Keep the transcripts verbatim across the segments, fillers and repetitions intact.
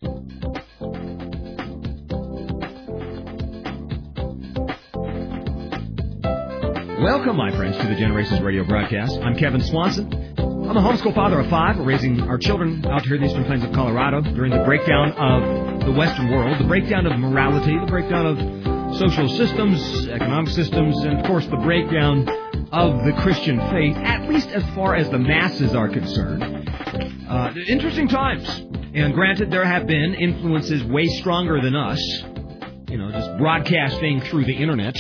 Welcome, my friends, to the Generations Radio broadcast. I'm Kevin Swanson. I'm a homeschool father of five. We're raising our children out here in the eastern plains of Colorado during the breakdown of the Western world, the breakdown of morality, the breakdown of social systems, economic systems, and, of course, the breakdown of the Christian faith, at least as far as the masses are concerned. Uh, interesting times. And granted, there have been influences way stronger than us, you know, just broadcasting through the Internet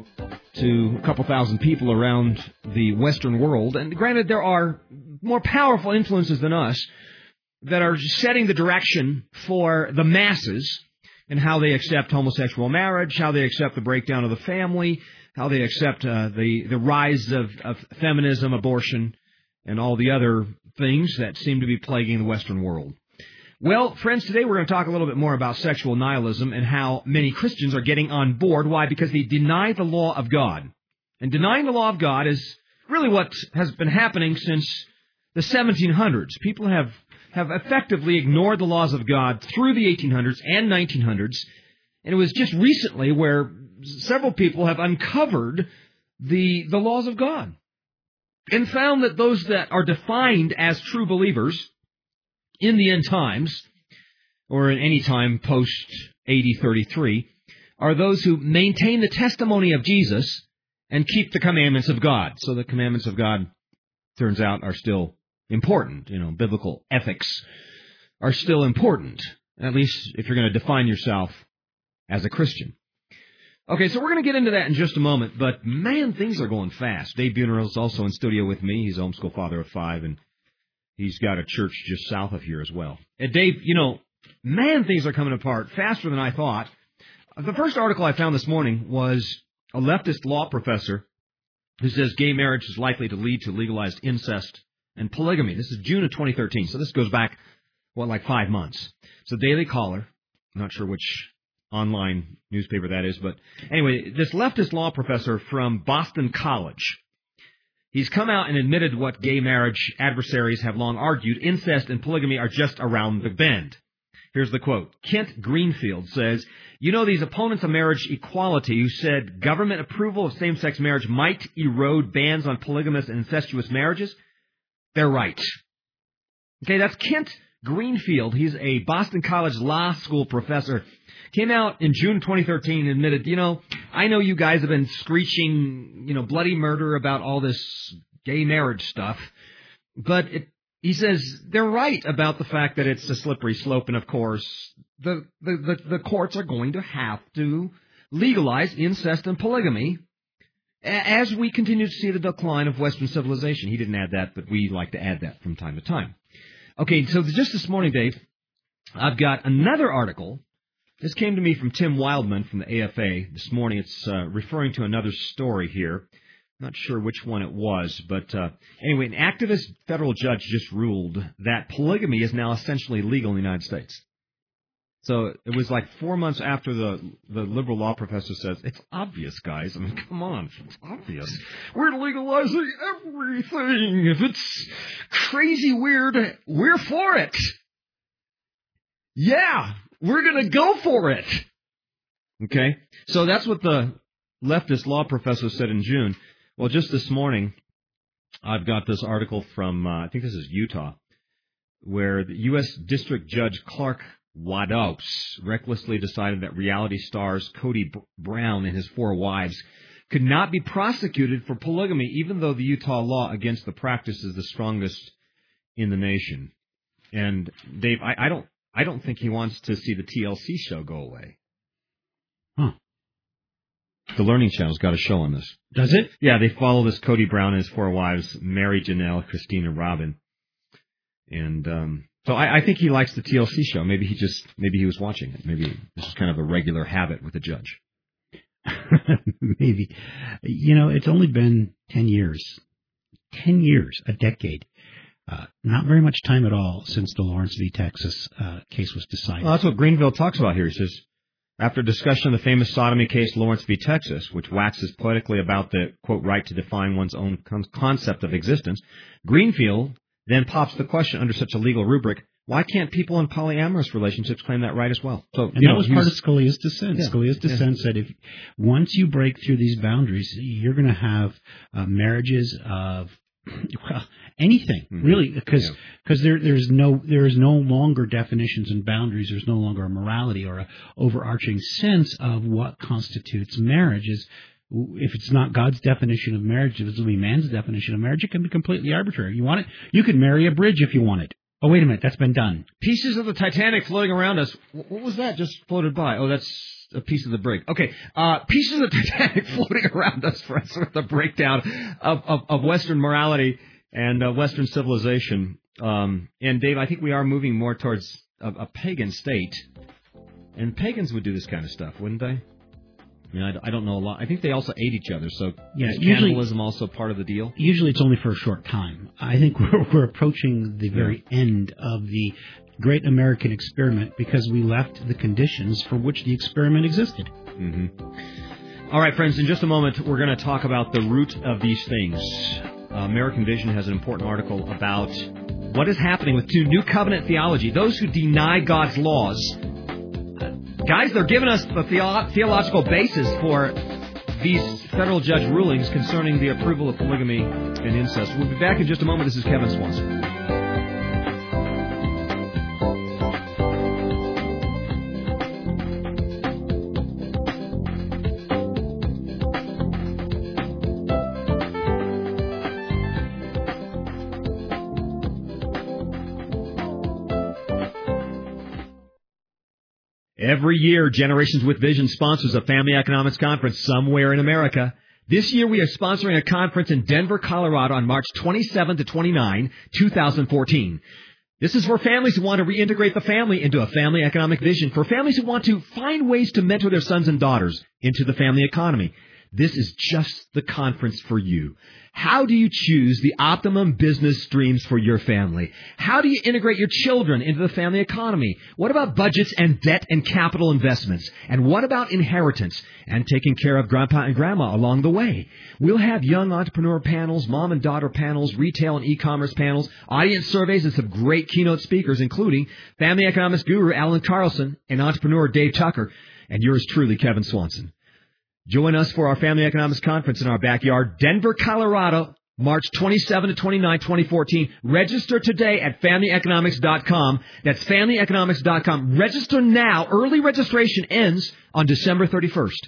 to a couple thousand people around the Western world. And granted, there are more powerful influences than us that are setting the direction for the masses and how they accept homosexual marriage, how they accept the breakdown of the family, how they accept uh, the, the rise of, of feminism, abortion, and all the other things that seem to be plaguing the Western world. Well, friends, today we're going to talk a little bit more about sexual nihilism and how many Christians are getting on board. Why? Because they deny the law of God. And denying the law of God is really what has been happening since the seventeen hundreds. People have, have effectively ignored the laws of God through the eighteen hundreds and nineteen hundreds. And it was just recently where several people have uncovered the, the laws of God and found that those that are defined as true believers in the end times, or in any time post-A D thirty-three, are those who maintain the testimony of Jesus and keep the commandments of God. So the commandments of God, turns out, are still important. You know, biblical ethics are still important, at least if you're going to define yourself as a Christian. Okay, so we're going to get into that in just a moment, but man, things are going fast. Dave Buneral is also in studio with me. He's a homeschool father of five, and he's got a church just south of here as well. And Dave, you know, man, things are coming apart faster than I thought. The first article I found this morning was a leftist law professor who says gay marriage is likely to lead to legalized incest and polygamy. This is June of twenty thirteen, so this goes back, what, like five months. It's a Daily Caller. I'm not sure which online newspaper that is, but anyway, this leftist law professor from Boston College, he's come out and admitted what gay marriage adversaries have long argued: incest and polygamy are just around the bend. Here's the quote. Kent Greenfield says, you know, these opponents of marriage equality who said government approval of same-sex marriage might erode bans on polygamous and incestuous marriages? They're right. Okay, that's Kent Greenfield. He's a Boston College law school professor. Came out in June twenty thirteen and admitted, you know, I know you guys have been screeching, you know, bloody murder about all this gay marriage stuff, but it, he says they're right about the fact that it's a slippery slope, and of course, the, the, the, the courts are going to have to legalize incest and polygamy as we continue to see the decline of Western civilization. He didn't add that, but we like to add that from time to time. Okay, so just this morning, Dave, I've got another article. This came to me from Tim Wildman from the A F A this morning. It's uh, referring to another story here. Not sure which one it was, but uh, anyway, an activist federal judge just ruled that polygamy is now essentially legal in the United States. So it was like four months after the, the liberal law professor says, it's obvious, guys. I mean, come on, it's obvious. We're legalizing everything. If it's crazy weird, we're for it. Yeah. We're going to go for it. Okay? So that's what the leftist law professor said in June. Well, just this morning, I've got this article from, uh, I think this is Utah, where the U S District Judge Clark Wados recklessly decided that reality stars Cody Brown and his four wives could not be prosecuted for polygamy, even though the Utah law against the practice is the strongest in the nation. And, Dave, I, I don't I don't think he wants to see the T L C show go away. Huh. The Learning Channel's got a show on this. Does it? Yeah, they follow this Cody Brown and his four wives, Mary, Janelle, Christine, and Robin. And um, so I, I think he likes the T L C show. Maybe he just, maybe he was watching it. Maybe this is kind of a regular habit with the judge. Maybe. You know, it's only been ten years. Ten years, a decade. Uh, not very much time at all since the Lawrence v. Texas uh, case was decided. Well, that's what Greenville talks about here. He says, after discussion of the famous sodomy case, Lawrence v. Texas, which waxes poetically about the, quote, right to define one's own con- concept of existence, Greenfield then pops the question under such a legal rubric, why can't people in polyamorous relationships claim that right as well? So, and you that know, was part of Scalia's dissent. Yeah, Scalia's dissent yeah. said if once you break through these boundaries, you're going to have uh, marriages of well, anything mm-hmm. really, because because yeah. there there's no there is no longer definitions and boundaries. There's no longer a morality or a overarching sense of what constitutes marriage. Is if it's not God's definition of marriage, if it's only man's definition of marriage, it can be completely arbitrary. You want it, you can marry a bridge if you want it. Oh, wait a minute, that's been done. Pieces of the Titanic floating around us. What was that? Just floated by. Oh, that's a piece of the brig. Okay, uh, pieces of the Titanic floating around us, friends, with the breakdown of, of, of Western morality and uh, Western civilization. Um, and, Dave, I think we are moving more towards a, a pagan state. And pagans would do this kind of stuff, wouldn't they? I mean, I, I don't know a lot. I think they also ate each other, so yeah, is usually, cannibalism also part of the deal? Usually it's only for a short time. I think we're, we're approaching the very yeah. end of the great American experiment because we left the conditions for which the experiment existed. Mm-hmm. All right, friends, in just a moment, we're going to talk about the root of these things. Uh, American Vision has an important article about what is happening with New Covenant theology, those who deny God's laws. Guys, they're giving us the theo- theological basis for these federal judge rulings concerning the approval of polygamy and incest. We'll be back in just a moment. This is Kevin Swanson. Every year, Generations with Vision sponsors a family economics conference somewhere in America. This year, we are sponsoring a conference in Denver, Colorado on March twenty-seventh to twenty-ninth, twenty fourteen. This is for families who want to reintegrate the family into a family economic vision, for families who want to find ways to mentor their sons and daughters into the family economy. This is just the conference for you. How do you choose the optimum business streams for your family? How do you integrate your children into the family economy? What about budgets and debt and capital investments? And what about inheritance and taking care of grandpa and grandma along the way? We'll have young entrepreneur panels, mom and daughter panels, retail and e-commerce panels, audience surveys, and some great keynote speakers, including family economics guru Alan Carlson and entrepreneur Dave Tucker, and yours truly, Kevin Swanson. Join us for our Family Economics Conference in our backyard, Denver, Colorado, March twenty-seventh to twenty-ninth, twenty fourteen. Register today at family economics dot com. That's family economics dot com. Register now. Early registration ends on December thirty-first.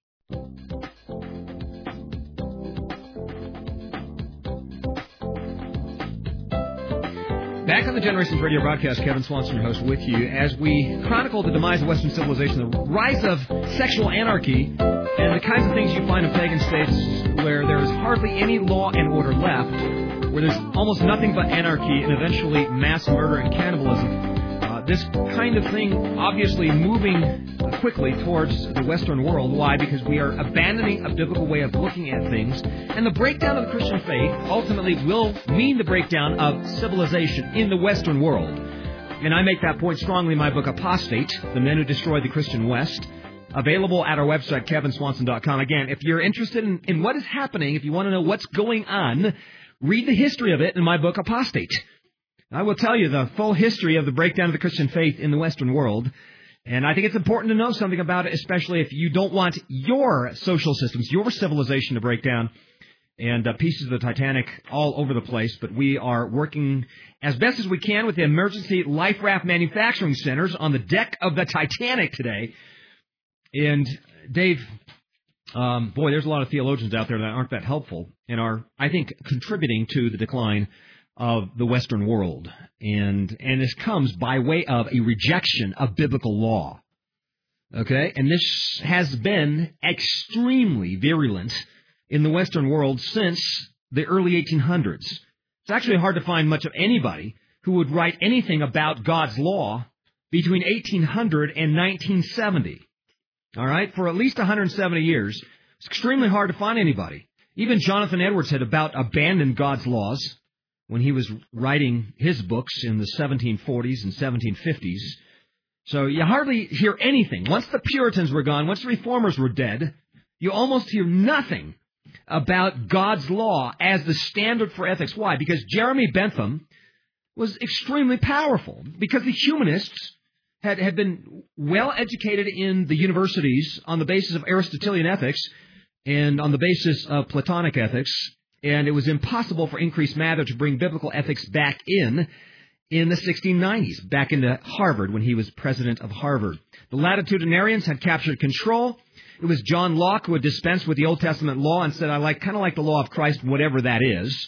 Back on the Generations Radio broadcast, Kevin Swanson, your host, with you, as we chronicle the demise of Western civilization, the rise of sexual anarchy, and the kinds of things you find in pagan states where there is hardly any law and order left, where there's almost nothing but anarchy and eventually mass murder and cannibalism. Uh, this kind of thing obviously moving quickly towards the Western world. Why? Because we are abandoning a biblical way of looking at things. And the breakdown of the Christian faith ultimately will mean the breakdown of civilization in the Western world. And I make that point strongly in my book, Apostate, The Men Who Destroyed the Christian West, available at our website, kevin swanson dot com. Again, if you're interested in, in what is happening, if you want to know what's going on, read the history of it in my book, Apostate. I will tell you the full history of the breakdown of the Christian faith in the Western world. And I think it's important to know something about it, especially if you don't want your social systems, your civilization to break down, and uh, pieces of the Titanic all over the place. But we are working as best as we can with the emergency life raft manufacturing centers on the deck of the Titanic today. And, Dave, um, boy, there's a lot of theologians out there that aren't that helpful and are, I think, contributing to the decline of the Western world. And and this comes by way of a rejection of biblical law. Okay? And this has been extremely virulent in the Western world since the early eighteen hundreds. It's actually hard to find much of anybody who would write anything about God's law between eighteen hundred and nineteen seventy. All right? For at least one hundred seventy years, it's extremely hard to find anybody. Even Jonathan Edwards had about abandoned God's laws when he was writing his books in the seventeen forties and seventeen fifties. So you hardly hear anything. Once the Puritans were gone, once the Reformers were dead, you almost hear nothing about God's law as the standard for ethics. Why? Because Jeremy Bentham, was extremely powerful because the humanists had, had been well educated in the universities on the basis of Aristotelian ethics and on the basis of Platonic ethics, and it was impossible for Increase Mather to bring biblical ethics back in in the sixteen nineties, back into Harvard when he was president of Harvard. The latitudinarians had captured control. It was John Locke who had dispensed with the Old Testament law and said, I like kind of like the law of Christ, whatever that is,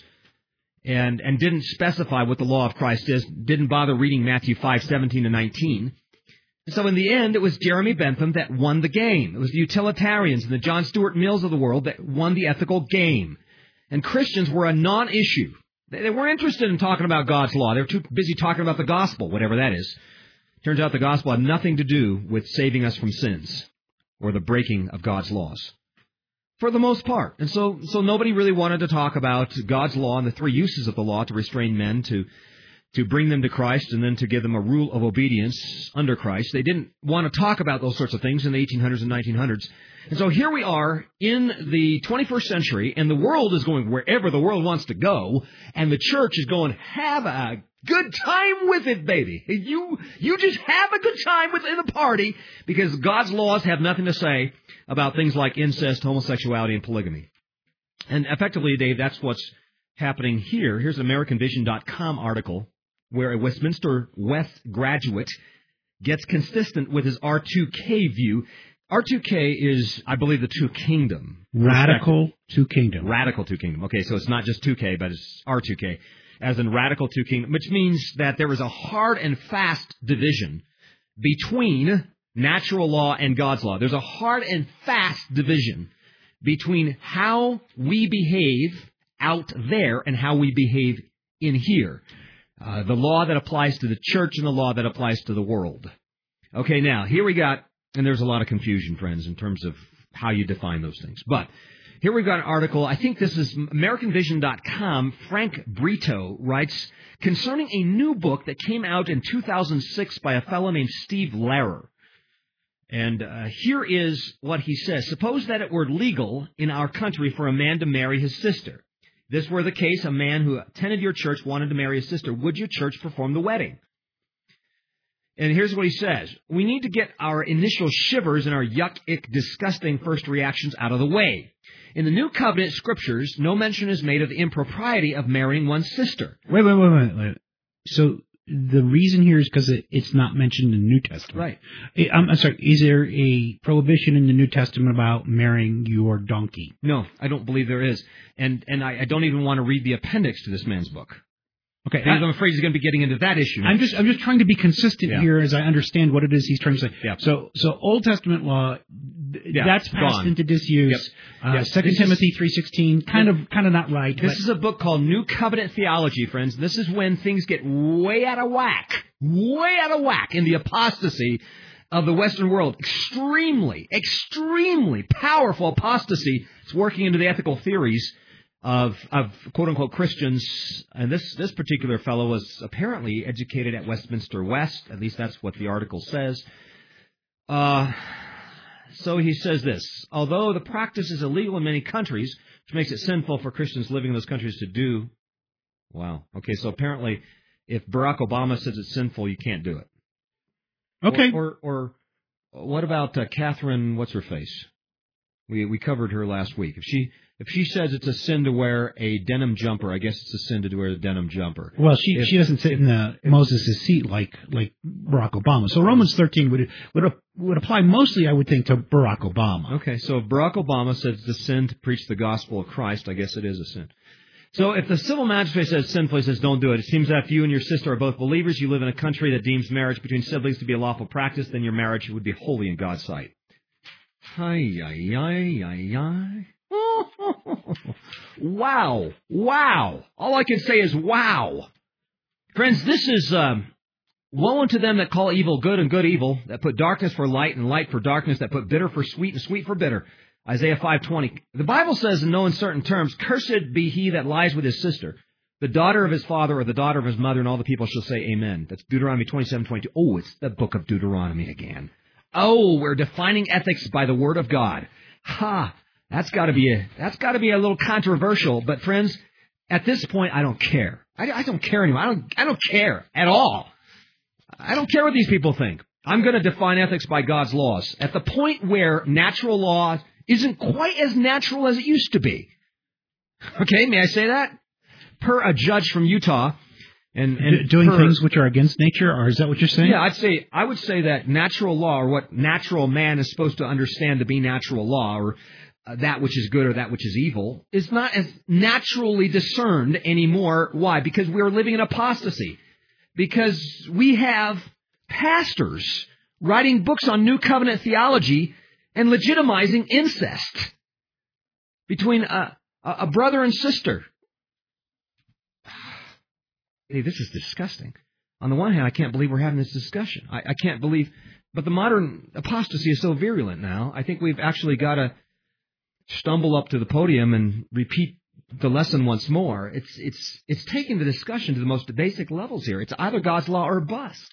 and and didn't specify what the law of Christ is, didn't bother reading Matthew five, seventeen to nineteen. So in the end, it was Jeremy Bentham that won the game. It was the utilitarians and the John Stuart Mills of the world that won the ethical game. And Christians were a non-issue. They weren't interested in talking about God's law. They were too busy talking about the gospel, whatever that is. Turns out the gospel had nothing to do with saving us from sins or the breaking of God's laws, for the most part. And so so nobody really wanted to talk about God's law and the three uses of the law to restrain men, to to bring them to Christ, and then to give them a rule of obedience under Christ. They didn't want to talk about those sorts of things in the eighteen hundreds and nineteen hundreds. And so here we are in the twenty-first century, and the world is going wherever the world wants to go, and the church is going, have a good time with it, baby. You you just have a good time within the party, because God's laws have nothing to say about things like incest, homosexuality, and polygamy. And effectively, Dave, that's what's happening here. Here's an American Vision dot com article where a Westminster West graduate gets consistent with his R two K view. R two K is, I believe, the two kingdom. Radical two kingdom. Radical two kingdom. Okay, so it's not just two K, but it's R two K, as in radical two kingdom, which means that there is a hard and fast division between natural law and God's law. There's a hard and fast division between how we behave out there and how we behave in here. Uh, the law that applies to the church and the law that applies to the world. Okay, now, here we got, and there's a lot of confusion, friends, in terms of how you define those things. But here we've got an article. I think this is American Vision dot com. Frank Brito writes, concerning a new book that came out in two thousand six by a fellow named Steve Lehrer. And uh, here is what he says. Suppose that it were legal in our country for a man to marry his sister. If this were the case, a man who attended your church wanted to marry his sister. Would your church perform the wedding? And here's what he says. We need to get our initial shivers and our yuck, ick, disgusting first reactions out of the way. In the New Covenant Scriptures, no mention is made of the impropriety of marrying one's sister. Wait, wait, wait, wait. wait. So the reason here is because it, it's not mentioned in the New Testament. Right. I'm, I'm sorry, is there a prohibition in the New Testament about marrying your donkey? No, I don't believe there is. And and I, I don't even want to read the appendix to this man's book. Okay, because I'm afraid he's going to be getting into that issue. I'm just I'm just trying to be consistent yeah. here as I understand what it is he's trying to say. Yeah. So so Old Testament law, yeah. that's passed Gone. into disuse. Yep. Uh, yes. Second this Timothy is, three sixteen, kind of kind of not right. This but. is a book called New Covenant Theology, friends. This is when things get way out of whack, way out of whack in the apostasy of the Western world. Extremely, extremely powerful apostasy. It's working into the ethical theories of, of quote-unquote Christians, and this, this particular fellow was apparently educated at Westminster West, at least that's what the article says. Uh, so he says this, although the practice is illegal in many countries, which makes it sinful for Christians living in those countries to do, wow, okay, so apparently if Barack Obama says it's sinful, you can't do it. Okay. Or, or, or what about uh, Catherine, what's her face? We, we covered her last week. If she... If she says it's a sin to wear a denim jumper, I guess it's a sin to wear a denim jumper. Well, she if, she doesn't sit in the Moses' seat like like Barack Obama. So Romans thirteen would would would apply mostly, I would think, to Barack Obama. Okay, so if Barack Obama says it's a sin to preach the gospel of Christ, I guess it is a sin. So if the civil magistrate says sinful, he says don't do it. It seems that if you and your sister are both believers, you live in a country that deems marriage between siblings to be a lawful practice, then your marriage would be holy in God's sight. Hi, ay, ay, ay, ay. Wow. Wow. All I can say is wow. Friends, this is, um, woe unto them that call evil good and good evil, that put darkness for light and light for darkness, that put bitter for sweet and sweet for bitter. Isaiah five twenty. The Bible says in no uncertain terms, cursed be he that lies with his sister, the daughter of his father or the daughter of his mother, and all the people shall say amen. That's Deuteronomy twenty-seven twenty-two. Oh, it's the book of Deuteronomy again. Oh, we're defining ethics by the word of God. Ha! That's got to be a that's got to be a little controversial, but friends, at this point, I don't care. I, I don't care anymore. I don't, I don't care at all. I don't care what these people think. I'm going to define ethics by God's laws. At the point where natural law isn't quite as natural as it used to be. Okay, may I say that? Per a judge from Utah. And, and doing per, things which are against nature, or is that what you're saying? Yeah, I'd say I would say that natural law, or what natural man is supposed to understand to be natural law, or uh, that which is good or that which is evil, is not as naturally discerned anymore. Why? Because we are living in apostasy. Because we have pastors writing books on New Covenant theology and legitimizing incest between a, a brother and sister. Hey, this is disgusting. On the one hand, I can't believe we're having this discussion. I, I can't believe, but the modern apostasy is so virulent now. I think we've actually got to stumble up to the podium and repeat the lesson once more. It's it's it's taking the discussion to the most basic levels here. It's either God's law or bust.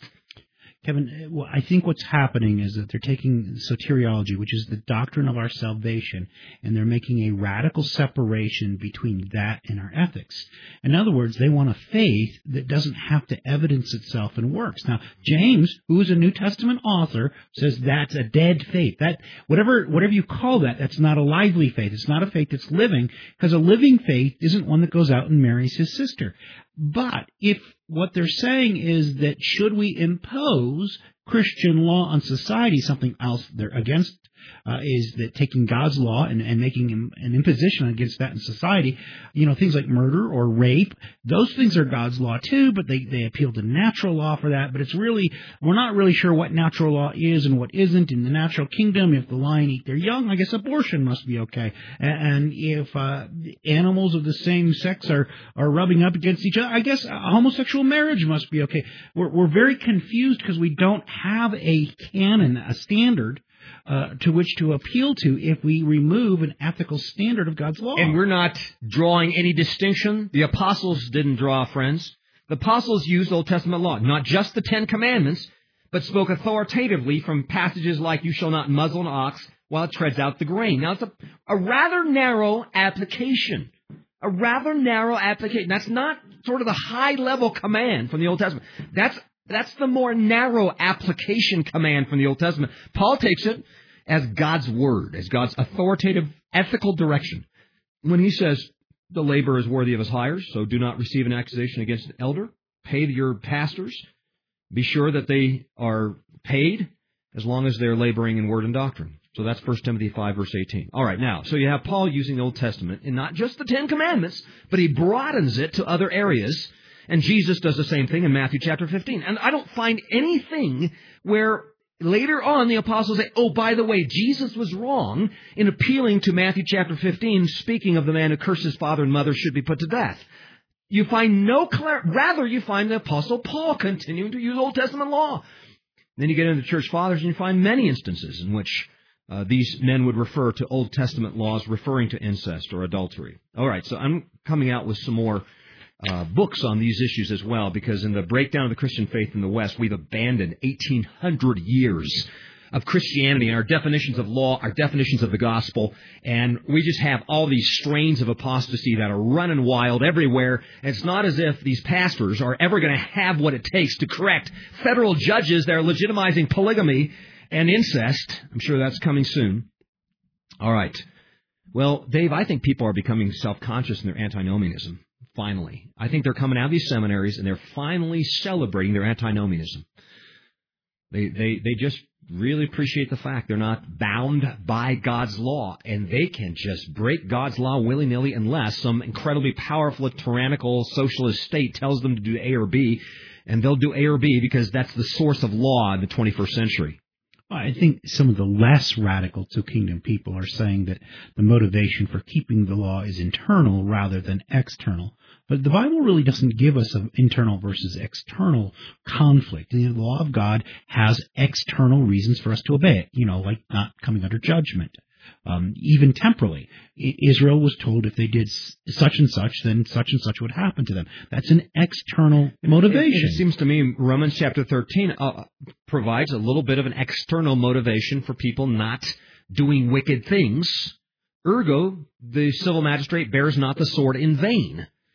Kevin, well, I think what's happening is that they're taking soteriology, which is the doctrine of our salvation, and they're making a radical separation between that and our ethics. In other words, they want a faith that doesn't have to evidence itself in works. Now, James, who is a New Testament author, says that's a dead faith. That whatever whatever you call that, that's not a lively faith. It's not a faith that's living, because a living faith isn't one that goes out and marries his sister. But if what they're saying is that should we impose Christian law on society, something else they're against uh, is that taking God's law and, and making an imposition against that in society, you know, things like murder or rape, those things are God's law too, but they, they appeal to natural law for that. But it's really, we're not really sure what natural law is and what isn't. In the natural kingdom, if the lion eat their young, I guess abortion must be okay. And if uh, animals of the same sex are, are rubbing up against each other, I guess homosexual marriage must be okay. We're, we're very confused because we don't have a canon, a standard, Uh, to which to appeal to if we remove an ethical standard of God's law. And we're not drawing any distinction. The apostles didn't draw, friends. The apostles used Old Testament law, not just the Ten Commandments, but spoke authoritatively from passages like, you shall not muzzle an ox while it treads out the grain. Now, it's a, a rather narrow application. A rather narrow application. That's not sort of the high-level command from the Old Testament. That's That's the more narrow application command from the Old Testament. Paul takes it as God's word, as God's authoritative ethical direction. When he says the laborer is worthy of his hires, so do not receive an accusation against an elder. Pay your pastors. Be sure that they are paid as long as they're laboring in word and doctrine. So that's First Timothy five, verse eighteen. All right, now, so you have Paul using the Old Testament, and not just the Ten Commandments, but he broadens it to other areas. And Jesus does the same thing in Matthew chapter fifteen. And I don't find anything where later on the apostles say, oh, by the way, Jesus was wrong in appealing to Matthew chapter fifteen, speaking of the man who cursed his father and mother should be put to death. You find no clar- rather you find the apostle Paul continuing to use Old Testament law. Then you get into the church fathers and you find many instances in which uh, these men would refer to Old Testament laws referring to incest or adultery. All right, so I'm coming out with some more Uh, books on these issues as well, because in the breakdown of the Christian faith in the West, we've abandoned eighteen hundred years of Christianity and our definitions of law, our definitions of the gospel, and we just have all these strains of apostasy that are running wild everywhere. And it's not as if these pastors are ever going to have what it takes to correct federal judges that are legitimizing polygamy and incest. I'm sure that's coming soon. All right. Well, Dave, I think people are becoming self-conscious in their antinomianism. Finally. I think they're coming out of these seminaries and they're finally celebrating their antinomianism. They, they, they just really appreciate the fact they're not bound by God's law, and they can just break God's law willy-nilly unless some incredibly powerful, tyrannical, socialist state tells them to do A or B, and they'll do A or B because that's the source of law in the twenty-first century. I think some of the less radical Two Kingdom people are saying that the motivation for keeping the law is internal rather than external. But the Bible really doesn't give us an internal versus external conflict. The law of God has external reasons for us to obey it, you know, like not coming under judgment. Um, even temporally, Israel was told if they did such and such, then such and such would happen to them. That's an external motivation. It, it seems to me Romans chapter thirteen uh, provides a little bit of an external motivation for people not doing wicked things. Ergo, the civil magistrate bears not the sword in vain.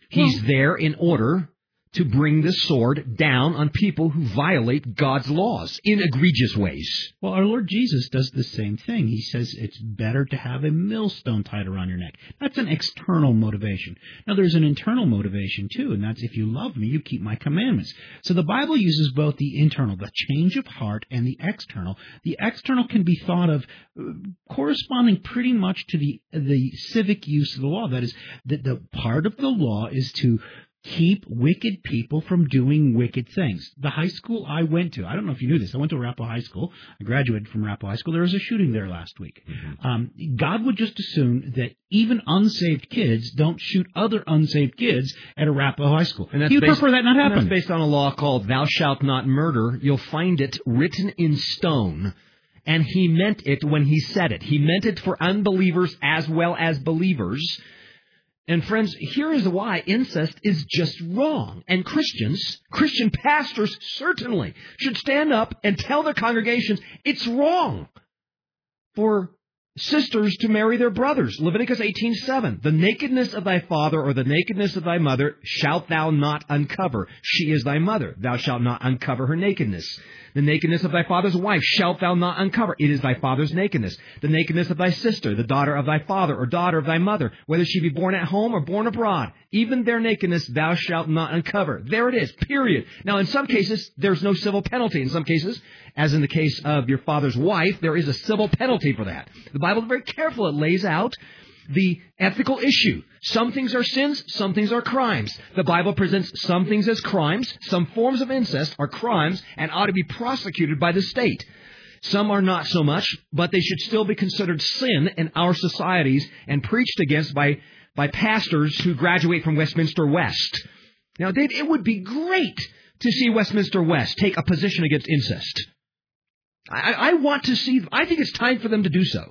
He's well, there in order to bring the sword down on people who violate God's laws in egregious ways. Well, our Lord Jesus does the same thing. He says it's better to have a millstone tied around your neck. That's an external motivation. Now, there's an internal motivation, too, and that's if you love me, you keep my commandments. So the Bible uses both the internal, the change of heart, and the external. The external can be thought of corresponding pretty much to the, the civic use of the law. That is, that the part of the law is to keep wicked people from doing wicked things. The high school I went to, I don't know if you knew this, I went to Arapahoe High School. I graduated from Arapahoe High School. There was a shooting there last week. Mm-hmm. Um, God would just assume that even unsaved kids don't shoot other unsaved kids at Arapahoe High School. And that's He would based, prefer that not happen. And that's based on a law called Thou Shalt Not Murder. You'll find it written in stone. And he meant it when he said it. He meant it for unbelievers as well as believers. And friends, here is why incest is just wrong. And Christians, Christian pastors certainly should stand up and tell their congregations it's wrong for sisters to marry their brothers. Leviticus eighteen seven. The nakedness of thy father or the nakedness of thy mother shalt thou not uncover. She is thy mother. Thou shalt not uncover her nakedness. The nakedness of thy father's wife shalt thou not uncover. It is thy father's nakedness. The nakedness of thy sister, the daughter of thy father or daughter of thy mother, whether she be born at home or born abroad, even their nakedness thou shalt not uncover. There it is, period. Now, in some cases, there's no civil penalty. In some cases, as in the case of your father's wife, there is a civil penalty for that. The Bible is very careful. It lays out the ethical issue. Some things are sins, some things are crimes. The Bible presents some things as crimes. Some forms of incest are crimes and ought to be prosecuted by the state. Some are not so much, but they should still be considered sin in our societies and preached against by, by pastors who graduate from Westminster West. Now, Dave, it would be great to see Westminster West take a position against incest. I, I want to see, I think it's time for them to do so.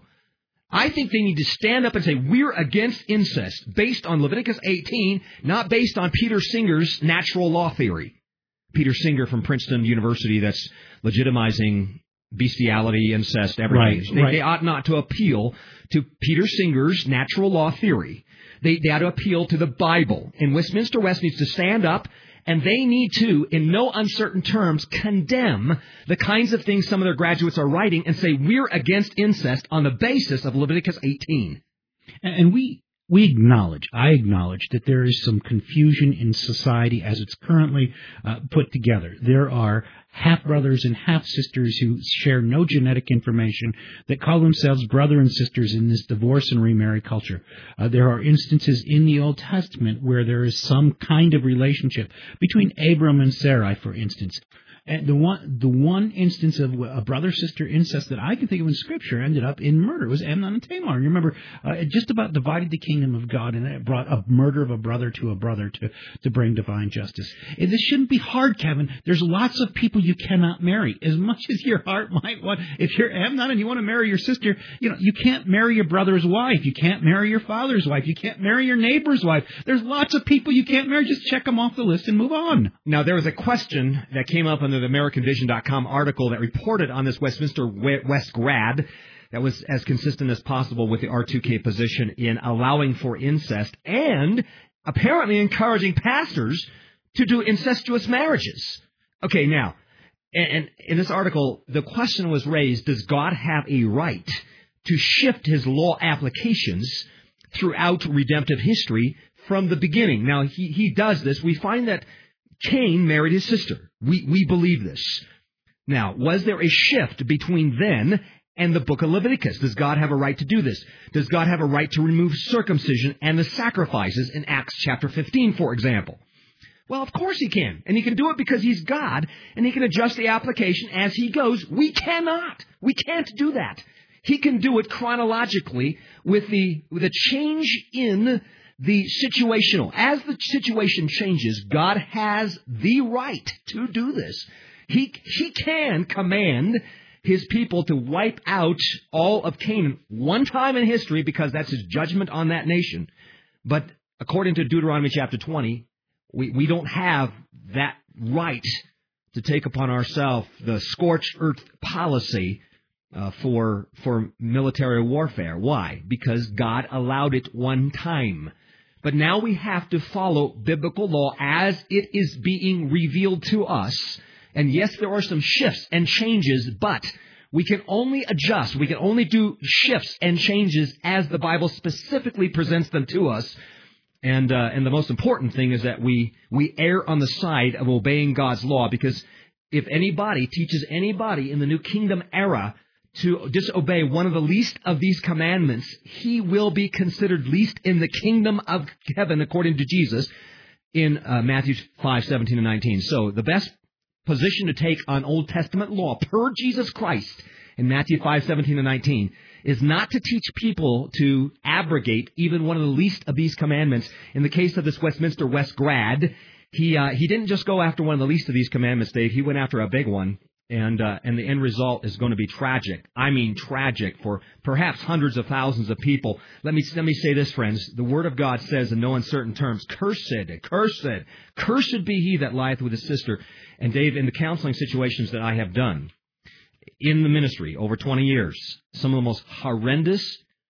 I think they need to stand up and say, we're against incest, based on Leviticus eighteen, not based on Peter Singer's natural law theory. Peter Singer from Princeton University that's legitimizing bestiality, incest, everything. Right, they, right. they ought not to appeal to Peter Singer's natural law theory. They, they ought to appeal to the Bible. And Westminster West needs to stand up, and they need to, in no uncertain terms, condemn the kinds of things some of their graduates are writing and say, we're against incest on the basis of Leviticus eighteen. And we we acknowledge, I acknowledge, that there is some confusion in society as it's currently uh, put together. There are half-brothers and half-sisters who share no genetic information that call themselves brother and sisters in this divorce and remarry culture. Uh, there are instances in the Old Testament where there is some kind of relationship between Abram and Sarai, for instance. And the one the one instance of a brother-sister incest that I can think of in Scripture ended up in murder. It was Amnon and Tamar. And you remember, uh, it just about divided the kingdom of God, and it brought a murder of a brother to a brother to, to bring divine justice. And this shouldn't be hard, Kevin. There's lots of people you cannot marry. As much as your heart might want, if you're Amnon and you want to marry your sister, you know, you can't marry your brother's wife. You can't marry your father's wife. You can't marry your neighbor's wife. There's lots of people you can't marry. Just check them off the list and move on. Now, there was a question that came up in the American Vision dot com article that reported on this Westminster West grad that was as consistent as possible with the R two K position in allowing for incest and apparently encouraging pastors to do incestuous marriages. Okay, now, and in this article, the question was raised, does God have a right to shift his law applications throughout redemptive history from the beginning? Now, he, he does this. We find that Cain married his sister. We we believe this. Now, was there a shift between then and the book of Leviticus? Does God have a right to do this? Does God have a right to remove circumcision and the sacrifices in Acts chapter fifteen, for example? Well, of course he can. And he can do it because he's God, and he can adjust the application as he goes. We cannot. We can't do that. He can do it chronologically with the with a change in the situational. As the situation changes, God has the right to do this. He, he can command his people to wipe out all of Canaan one time in history because that's his judgment on that nation. But according to Deuteronomy chapter twenty, we, we don't have that right to take upon ourselves the scorched earth policy uh, for, for military warfare. Why? Because God allowed it one time. But now we have to follow biblical law as it is being revealed to us. And yes, there are some shifts and changes, but we can only adjust. We can only do shifts and changes as the Bible specifically presents them to us. And uh, and the most important thing is that we, we err on the side of obeying God's law, because if anybody teaches anybody in the New Kingdom era to disobey one of the least of these commandments, he will be considered least in the kingdom of heaven, according to Jesus, in uh, Matthew five, seventeen and nineteen. So the best position to take on Old Testament law per Jesus Christ in Matthew five, seventeen and nineteen is not to teach people to abrogate even one of the least of these commandments. In the case of this Westminster West grad, he uh, he didn't just go after one of the least of these commandments, Dave. He went after a big one, and uh, and the end result is going to be tragic. I mean tragic for perhaps hundreds of thousands of people. Let me let me say this, friends. The Word of God says in no uncertain terms, cursed, cursed, cursed be he that lieth with his sister. And Dave, in the counseling situations that I have done in the ministry over twenty years, some of the most horrendous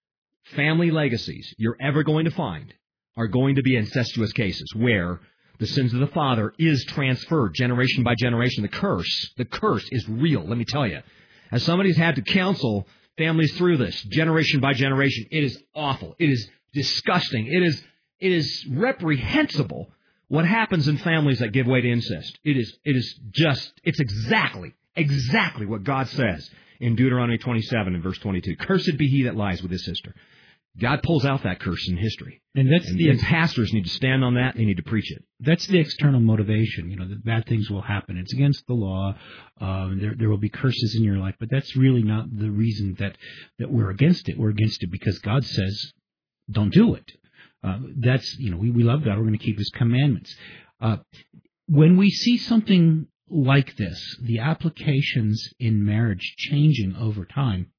family legacies you're ever going to find are going to be incestuous cases where the sins of the father is transferred generation by generation. The curse, the curse is real, let me tell you. As somebody who's had to counsel families through this generation by generation, it is awful. It is disgusting. It is it is reprehensible what happens in families that give way to incest. It is it is just, it's exactly, exactly what God says in Deuteronomy twenty-seven and verse twenty-two. Cursed be he that lies with his sister. God pulls out that curse in history. And that's and, the and pastors need to stand on that. They need to preach it. That's the external motivation. You know, that bad things will happen. It's against the law. Um, there, there will be curses in your life. But that's really not the reason that, that we're against it. We're against it because God says, don't do it. Uh, that's, you know, we, we love God. We're going to keep his commandments. Uh, when we see something like this, the applications in marriage changing over time.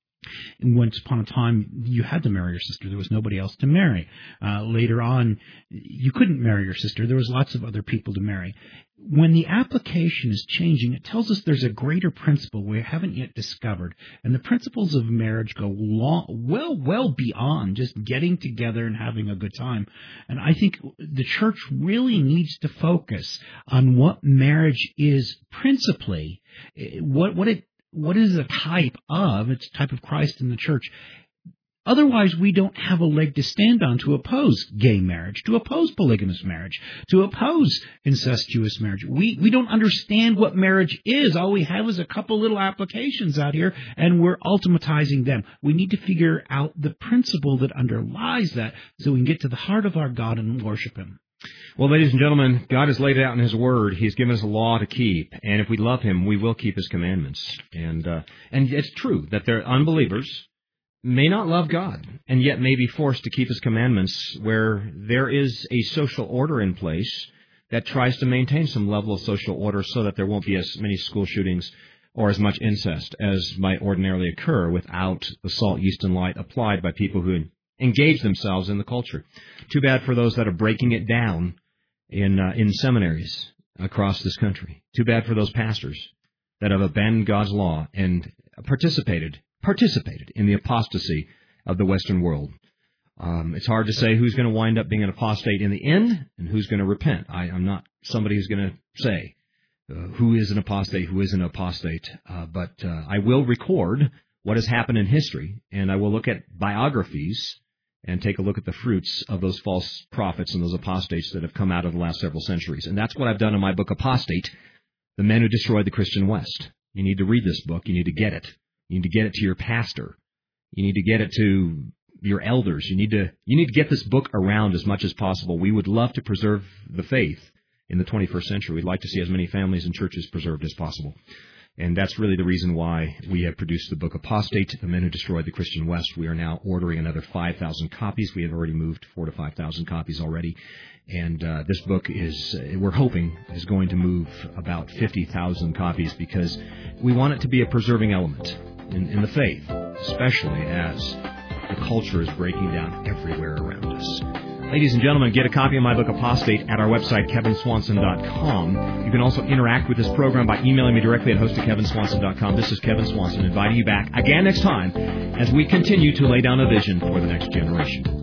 And once upon a time, you had to marry your sister. There was nobody else to marry. Uh, later on, you couldn't marry your sister. There was lots of other people to marry. When the application is changing, it tells us there's a greater principle we haven't yet discovered. And the principles of marriage go long, well, well beyond just getting together and having a good time. And I think the church really needs to focus on what marriage is principally, what, what it What is a type of? It's a type of Christ in the church. Otherwise, we don't have a leg to stand on to oppose gay marriage, to oppose polygamous marriage, to oppose incestuous marriage. We we don't understand what marriage is. All we have is a couple little applications out here, and we're ultimatizing them. We need to figure out the principle that underlies that so we can get to the heart of our God and worship him. Well, ladies and gentlemen, God has laid it out in his word. He's given us a law to keep. And if we love him, we will keep his commandments. And uh, and it's true that there are unbelievers may not love God and yet may be forced to keep his commandments, where there is a social order in place that tries to maintain some level of social order so that there won't be as many school shootings or as much incest as might ordinarily occur without the salt, yeast, and light applied by people who engage themselves in the culture. Too bad for those that are breaking it down in uh, in seminaries across this country. Too bad for those pastors that have abandoned God's law and participated participated in the apostasy of the Western world. Um, it's hard to say who's going to wind up being an apostate in the end and who's going to repent. I, I'm not somebody who's going to say uh, who is an apostate, who isn't an apostate, uh, but uh, I will record what has happened in history, and I will look at biographies and take a look at the fruits of those false prophets and those apostates that have come out of the last several centuries. And that's what I've done in my book, Apostate, The Men Who Destroyed the Christian West. You need to read this book. You need to get it. You need to get it to your pastor. You need to get it to your elders. You need to you need to get this book around as much as possible. We would love to preserve the faith in the twenty-first century. We'd like to see as many families and churches preserved as possible. And that's really the reason why we have produced the book Apostate, The Men Who Destroyed the Christian West. We are now ordering another five thousand copies. We have already moved four to five thousand copies already. And uh, this book is, uh, we're hoping, is going to move about fifty thousand copies because we want it to be a preserving element in, in the faith, especially as the culture is breaking down everywhere around us. Ladies and gentlemen, get a copy of my book, Apostate, at our website, kevin swanson dot com. You can also interact with this program by emailing me directly at host at kevin swanson dot com. This is Kevin Swanson inviting you back again next time as we continue to lay down a vision for the next generation.